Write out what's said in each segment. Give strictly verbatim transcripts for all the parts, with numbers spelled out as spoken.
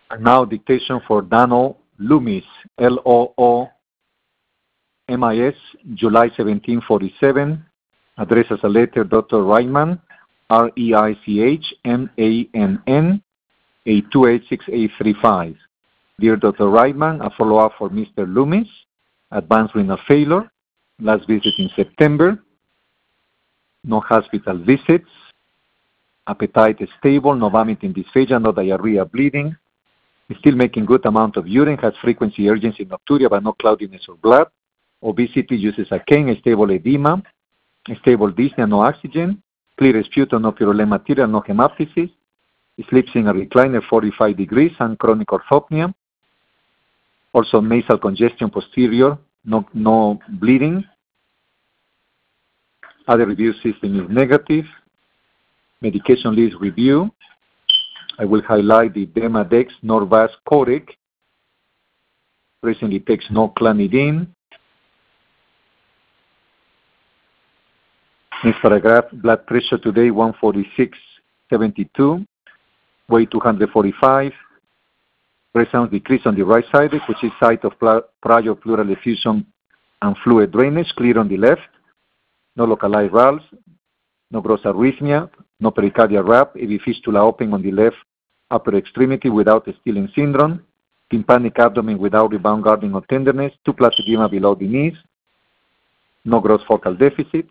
And now dictation for Dano Loomis, L O O M I S, July seventeen forty-seven. Address as a letter, Doctor Reitman, R E I C H M A N N, eight two eight six eight three five. Dear Doctor Reitman, a follow-up for Mister Loomis, advanced renal failure, last visit in September, no hospital visits, appetite is stable, no vomiting, dysphagia, no diarrhea, bleeding, still making good amount of urine, has frequency, urgency, nocturia, but no cloudiness or blood, obesity, uses a cane, stable edema, stable dyspnea, no oxygen, clear sputum, no purulent material, no hemoptysis, sleeps in a recliner forty-five degrees, and chronic orthopnea, also nasal congestion posterior, no, no bleeding. Other review system is negative. Medication list review. I will highlight the Demodex, Norvasc, Coreg. Recently takes no clonidine. Next paragraph, blood pressure today one forty-six seventy-two, weight two hundred forty-five. Presence decrease on the right side, which is site of prior pleural effusion and fluid drainage, clear on the left. No localized valves, no gross arrhythmia, no pericardial wrap, A V fistula open on the left upper extremity without Stilling syndrome, tympanic abdomen without rebound guarding or tenderness, two placid edema below the knees, no gross focal deficit.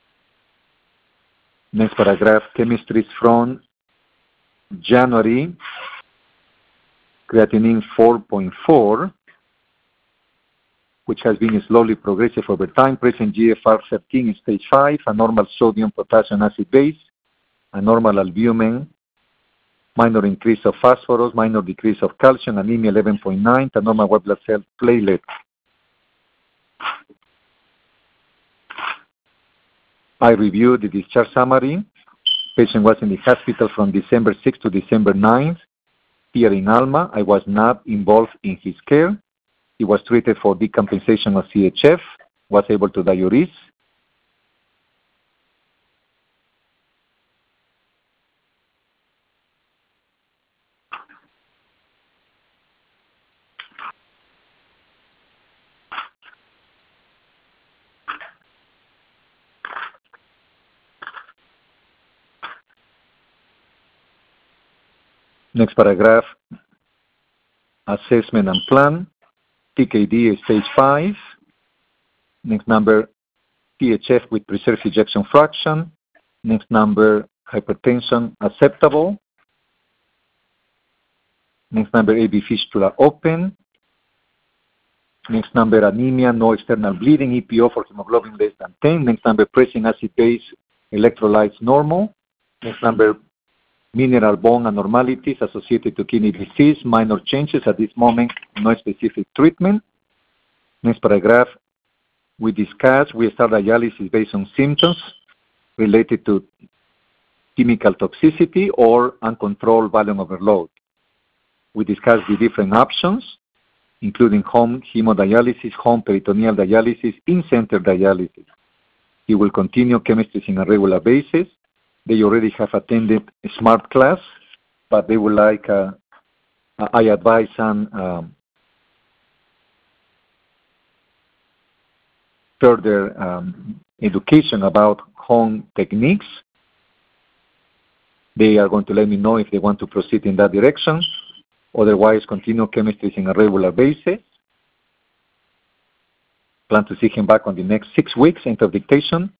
Next paragraph, chemistries from January, creatinine four point four, which has been slowly progressive over time, present G F R thirteen stage five, a normal sodium potassium acid base, a normal albumin, minor increase of phosphorus, minor decrease of calcium, anemia eleven point nine, a normal white blood cell platelet. I reviewed the discharge summary. Patient was in the hospital from December sixth to December ninth. Here in Alma, I was not involved in his care. He was treated for decompensation of C H F, was able to diurese. Next paragraph, assessment and plan, T K D stage five. Next number, T H F with preserved ejection fraction. Next number, hypertension acceptable. Next number, A V fistula open. Next number, anemia, no external bleeding, E P O for hemoglobin less than ten. Next number, pressing acid base, electrolytes normal. Next number, mineral bone abnormalities associated to kidney disease, minor changes at this moment, no specific treatment. Next paragraph, we discuss, we start dialysis based on symptoms related to chemical toxicity or uncontrolled volume overload. We discuss the different options, including home hemodialysis, home peritoneal dialysis, in-center dialysis. He will continue chemistry on a regular basis. They already have attended a SMART class, but they would like, uh, I advise on um, further um, education about home techniques. They are going to let me know if they want to proceed in that direction. Otherwise, continue chemistry on a regular basis. Plan to see him back on the next six weeks, end of dictation.